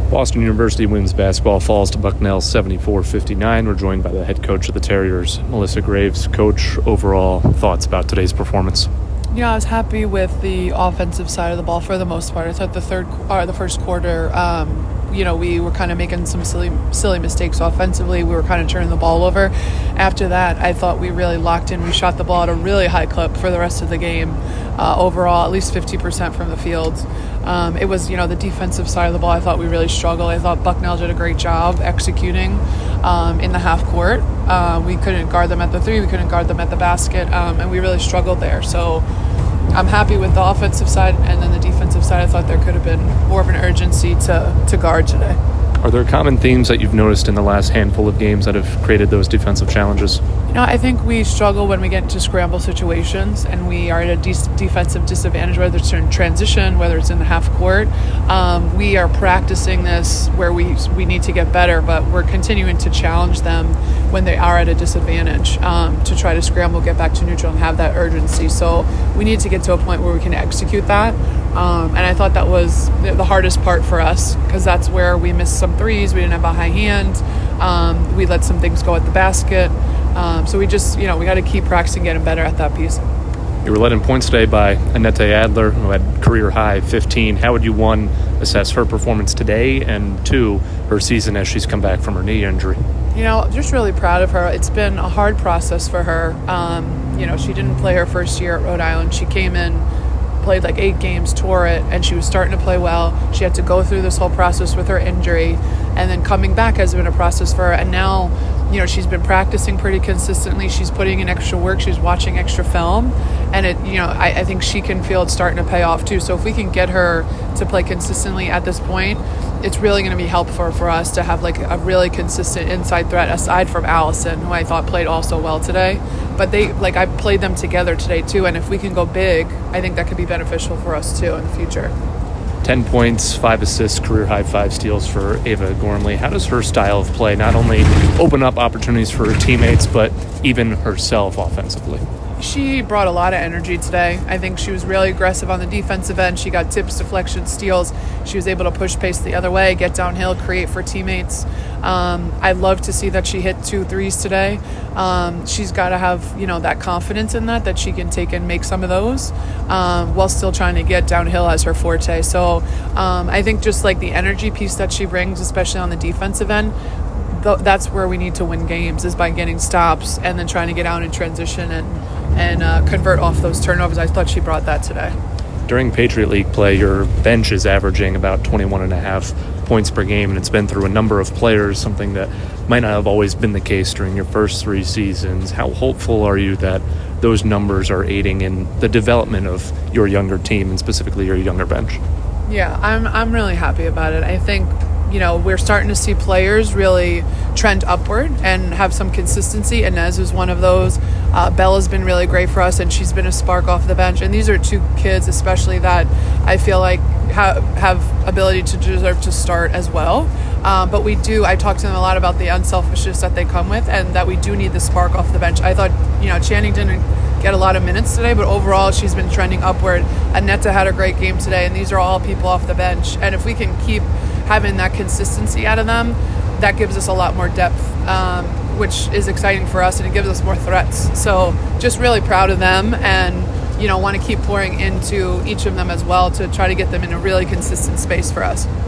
Boston University women's basketball falls to Bucknell 74-59. We're joined by the head coach of the Terriers, Melissa Graves. Coach, overall thoughts about today's performance? I was happy with the offensive side of the ball for the most part. I thought the first quarter, we were kind of making some silly mistakes offensively. We were kind of turning the ball over. After that, I thought we really locked in. We shot the ball at a really high clip for the rest of the game. Overall, at least 50% from the field. It was, the defensive side of the ball, I thought we really struggled. I thought Bucknell did a great job executing in the half court. We couldn't guard them at the three. We couldn't guard them at the basket. And we really struggled there. So I'm happy with the offensive side, and then the defensive side, I thought there could have been more of an urgency to guard today. Are there common themes that you've noticed in the last handful of games that have created those defensive challenges? I think we struggle when we get into scramble situations and we are at a defensive disadvantage, whether it's in transition, whether it's in the half court. We are practicing this where we need to get better, but we're continuing to challenge them when they are at a disadvantage to try to scramble, get back to neutral, and have that urgency. So we need to get to a point where we can execute that. And I thought that was the hardest part for us because that's where we missed some threes. We didn't have a high hand. We let some things go at the basket. So we just, we got to keep practicing getting better at that piece. You were led in points today by Annette Adler, who had career high 15. How would you, one, assess her performance today, and two, her season as she's come back from her knee injury? Just really proud of her. It's been a hard process for her. She didn't play her first year at Rhode Island. She came in, played like 8 games, tore it, and she was starting to play well. She had to go through this whole process with her injury, and then coming back has been a process for her. And now, she's been practicing pretty consistently. She's putting in extra work. She's watching extra film, and I think she can feel it's starting to pay off too. So if we can get her to play consistently at this point, it's really going to be helpful for us to have like a really consistent inside threat aside from Allison, who I thought played also well today. But I played them together today too, and if we can go big, I think that could be beneficial for us too in the future. 10 points, 5 assists, career-high 5 steals for Ava Gormley. How does her style of play not only open up opportunities for her teammates, but even herself offensively? She brought a lot of energy today. I think she was really aggressive on the defensive end. She got tips, deflections, steals. She was able to push pace the other way, get downhill, create for teammates. I love to see that she hit 2 threes today. She's got to have, that confidence in that she can take and make some of those while still trying to get downhill as her forte. So I think just like the energy piece that she brings, especially on the defensive end, that's where we need to win games, is by getting stops and then trying to get out in transition and convert off those turnovers. I thought she brought that today. During Patriot League play, your bench is averaging about 21.5 points per game, and it's been through a number of players, something that might not have always been the case during your first 3 seasons. How hopeful are you that those numbers are aiding in the development of your younger team and specifically your younger bench? Yeah, I'm really happy about it. I think we're starting to see players really trend upward and have some consistency. Inez is one of those. Bella's been really great for us, and she's been a spark off the bench. And these are 2 kids especially that I feel like have ability to deserve to start as well. But I talk to them a lot about the unselfishness that they come with, and that we do need the spark off the bench. I thought, Channing didn't get a lot of minutes today, but overall she's been trending upward. Annetta had a great game today, and these are all people off the bench. And if we can keep having that consistency out of them, that gives us a lot more depth, which is exciting for us, and it gives us more threats. So just really proud of them, and want to keep pouring into each of them as well to try to get them in a really consistent space for us.